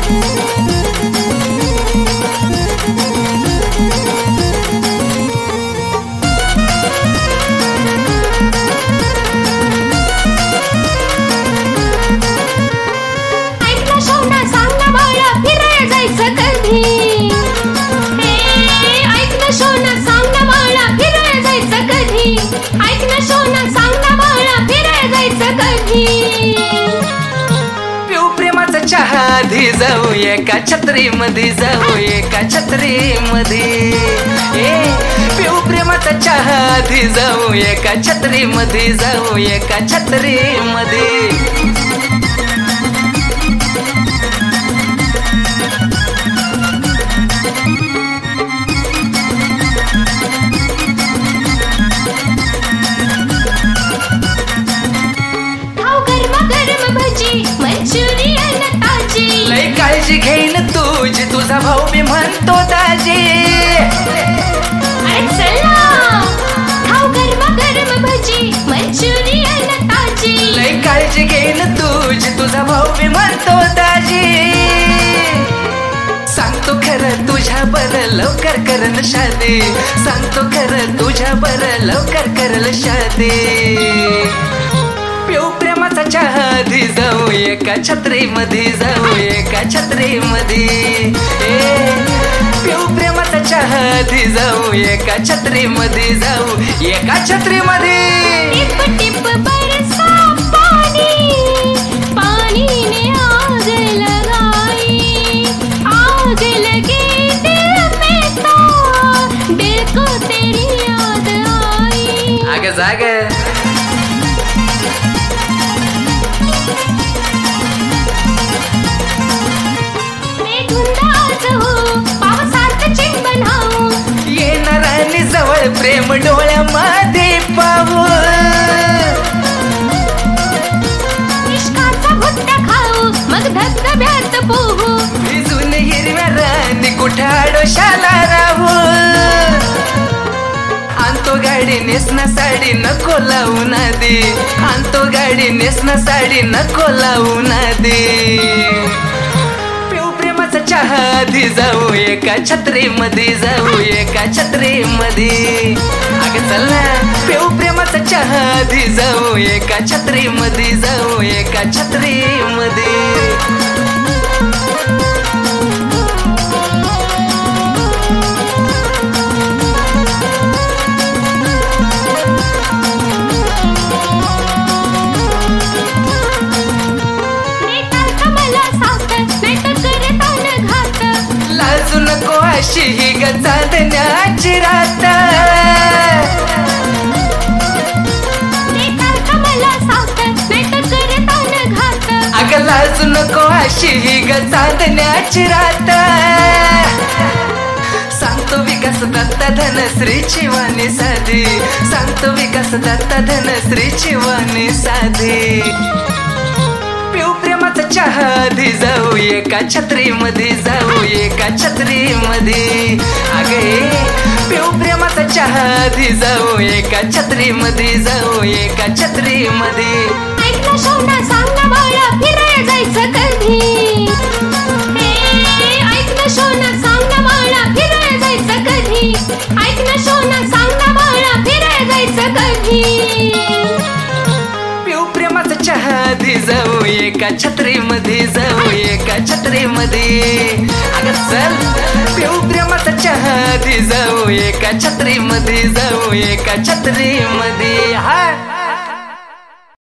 पिऊ प्रेमाचा चहा आधी जाऊ एका छत्रीमध्ये जाऊ एका छत्रीमध्ये पिऊ प्रेमाचा चहा आधी जाऊ एका छत्रीमध्ये जाऊ एका छत्रीमध्ये लय काळजी घेईन तुझी तुझा भाऊ मी म्हणतो दाजी लय काळजी घेईन तुझी तुझा भाऊ मी म्हणतो दाजी सांगतो खरं तुझ्या बरं लवकर करल शादी सांगतो खरं तुझ्या बरं लवकर करल शादी पिऊ प्रेमाचा चहा आधी जाऊ एका छत्रीमध्ये जाऊ एका छत्रीमध्ये पिऊ प्रेमाचा चहा आधी जाऊ एका छत्रीमध्ये जाऊ एका छत्रीमध्ये टिप बरसा पानी ने आग लगाई आग लगी दिल में तो दिल को तेरी याद आई आगे जाग येणाराने जवळ प्रेम डोळ्यामध्ये पाहू इश्काचा भुट्टा खाऊ मग धबधब्यात पोहू भिजून हिरव्या रानी कुठं आडोशाला राहू आणतो गाडी नेसना साडी नको लावू नादी आणतो गाडी नेसना साडी नको लावू नादी चहा आधी जाऊ एका छत्रीमध्ये जाऊ एका छत्रीमध्ये अगं चल ना पिऊ प्रेमाचा चहा आधी जाऊ एका छत्रीमध्ये जाऊ एका छत्रीमध्ये लाजू नको अशी ही ग चांदण्याची रात अगं लाजू नको अशी ही ग चांदण्याची रात सांगतो विकास दत्ता धनश्रीची वाणी साधी सांगतो विकास दत्ता धनश्रीची वाणी साधी पिऊ प्रेमाचा चहा आधी जाऊ एका छत्रीमध्ये जाऊ एका छत्रीमध्ये अगे पिऊ प्रेमाचा चहा आधी जाऊ एका छत्रीमध्ये जाऊ एका छत्रीमध्ये ऐकलं शोना सांग ना बाळा फिरायला जायचं कधी ऐकलं शोना सांग ना बाळा फिरायला जायचं कधी ऐकलं शोना सांग ना बाळा फिरायला जायचं कधी चहा आधी जाऊ एका छत्रीमध्ये जाऊ एका छत्रीमध्ये अगं चल पिऊ प्रेमाचा चहा आधी जाऊ एका छत्रीमध्ये जाऊ एका छत्रीमध्ये हा